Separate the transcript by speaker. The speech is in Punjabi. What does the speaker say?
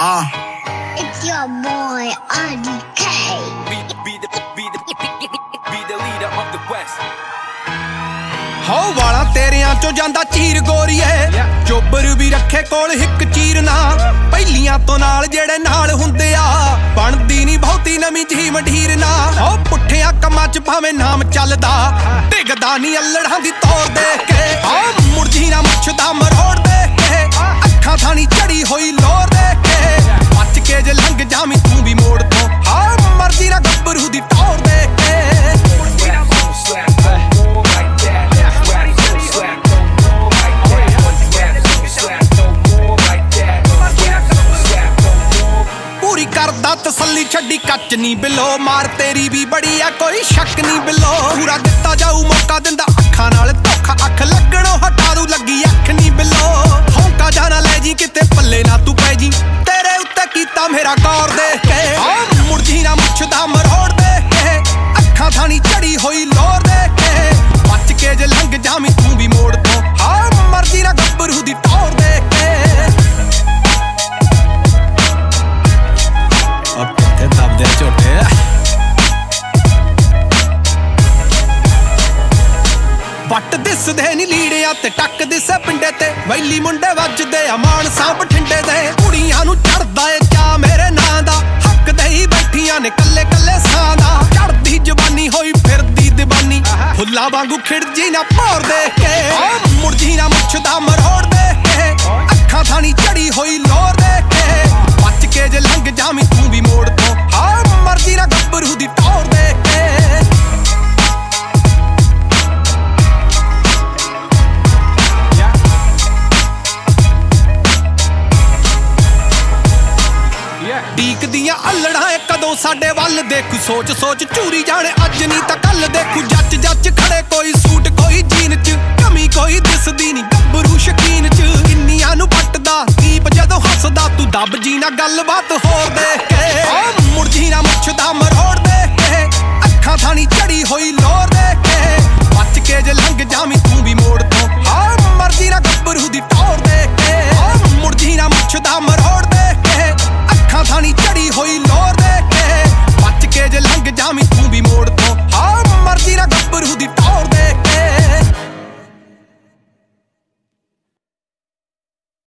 Speaker 1: It's your boy, RDK.
Speaker 2: Be the leader of the West.
Speaker 3: ਹੋ ਵਾਲਾ ਤੇਰਿਆਂ ਚੋਂ ਜਾਂਦਾ ਚੀਰ ਗੋਰੀਏ ਚੋਬਰ ਵੀ ਰੱਖੇ ਕੋਲ ਹਿੱਕ ਚੀਰ ਨਾ ਪਹਿਲੀਆਂ ਤੋਂ ਨਾਲ ਜਿਹੜੇ ਨਾਲ ਹੁੰਦੇ ਆ ਬਣਦੀ ਨਹੀਂ ਬਹੁਤੀ ਨਵੀਂ ਜੀ ਮੰਢੀਰ ਨਾ ਹੋ ਪੁੱਠਿਆਂ ਕੰਮਾਂ 'ਚ ਭਾਵੇਂ ਨਾਮ ਚੱਲਦਾ ਡਿੱਗਦਾ ਨਹੀਂ ਅੱਲੜਾਂ ਦੀ ਤੋਰ ਦੇਖ ਕੇ ਆ ਮੁਰਜੀ ਨਾ ਮੁੱਛ ਦਾ ਮਰੋੜ ਦੇਖ ਕੇ ਅੱਖਾਂ ਥਾਣੀ ਚੜੀ ਹੋਈ ਲੋਰ ਦੇਖ ਕੇ ਬਚ ਕੇ ਜੇ ਲੰਘ ਜਾਵੀਂ ਤੂੰ ਵੀ ਮੋੜ ਤੋਂ ਹਾਂ ਮਰਜੀ ਨਾ ਗੱਭਰੂ ਦੀ ਟੌਰ ਦੇਖ ਕੇ ਕਰਦਾ ਤਸੱਲੀ ਛੱਡੀ ਕੱਚ ਨੀ ਬਿਲੋ ਮਾਰ ਤੇਰੀ ਵੀ ਬੜੀ ਆ ਕੋਈ ਸ਼ੱਕ ਨੀ ਬਿਲੋ ਪੂਰਾ ਦਿੱਤਾ ਜਾਊ ਮੌਕਾ ਦਿੰਦਾ ਅੱਖਾਂ ਨਾਲ ਧੋਖਾ ਅੱਖ ਲੱਗਣੋਂ ਹਟਾ ਦੂ ਲੱਗੀ ਅੱਖ ਨੀ ਬਿਲੋ ਹੌਂਕਾ ਜਾਣਾ ਲੈ ਜੀ ਕਿਤੇ ਪੱਲੇ ਨਾ ਤੂੰ ਪੈ ਜੀ ਤੇਰੇ ਉੱਤੇ ਕੀਤਾ ਮੇਰਾ ਗੌਰ ਦੇਖ ਕੇ ਆ ਮੁਰਜੀ ਨਾ ਮੁੱਛ ਦਾ ਮਰੋੜ ਦੇਖ ਕੇ ਅੱਖਾਂ ਥਾਣੀ ਚੜੀ ਹੋਈ ਲੋਰ ਦੇਖ ਕੇ ਬਚ ਕੇ ਜੇ ਲੰਘ ਜਾਵੀਂ ਤੂੰ ਵੀ ਮੋੜ ਤੋਂ ਹਾਂ ਮਰਜੀ ਨਾ ਗੱਭਰੂ ਦੀ ਟੌਰ ਦੇਖ ਕੇ ਕਿੱਥੇ ਦੱਬਦੇ ਝੋਟੇ ਵੱਟ ਦਿਸਦੇ ਨੀ ਲੀੜਿਆਂ ਤੇ ਟੱਕ ਦਿਸੇ ਪਿੰਡੇ ਤੇ ਵੈਲੀ ਮੁੰਡੇ ਵੱਜਦੇ ਆ ਮਾਨਸਾ ਬਠਿੰਡੇ ਦੇ ਕੁੜੀਆਂ ਨੂੰ ਚੜਦਾ ਏ ਚਾ ਮੇਰੇ ਨਾਂ ਦਾ ਹੱਕ ਦੇਈ ਬੈਠੀਆਂ ਨੇ ਕੱਲੇ ਕੱਲੇ ਸਾਂ ਦਾ ਚੜਦੀ ਜਵਾਨੀ ਹੋਈ ਫਿਰਦੀ ਦੀਵਾਨੀ ਫੁੱਲਾਂ ਵਾਂਗੂ ਖਿੜਜੀ ਨਾ ਭੌਰ ਦੇਖ ਕੇ ਮੁਰਜੀ ਨਾ ਮੁੱਛ ਦਾ ਮਰੋੜ ਦੇਖ ਕੇ ਅੱਖਾਂ ਥਾਣੀ ਚੜੀ ਹੋਈ ਲੋਰ ਦੇਖ ਕੇ ਬਚ ਕੇ ਜੇ ਲੰਘ ਜਾਵੀਂ ਤੂੰ ਵੀ ਮੋੜ ਤੋਂ ਹਾਂ ਮਰਜੀ ਨਾ ਗੱਭਰੂ ਦੀ ਟੌਰ ਦੇਖ ਕੇ ਡੀਕਦੀਆਂ ਅੱਲੜਾਂ ਕਦੋਂ ਸਾਡੇ ਵੱਲ ਦੇਖੂ ਸੋਚ ਸੋਚ ਝੂਰੀ ਜਾਣੇ ਅੱਜ ਨਹੀਂ ਤਾਂ ਕੱਲ ਦੇਖੂ ਜੱਜ ਜੱਜ ਖੜੇ ਕੋਈ ਸੂਟ ਕੋਈ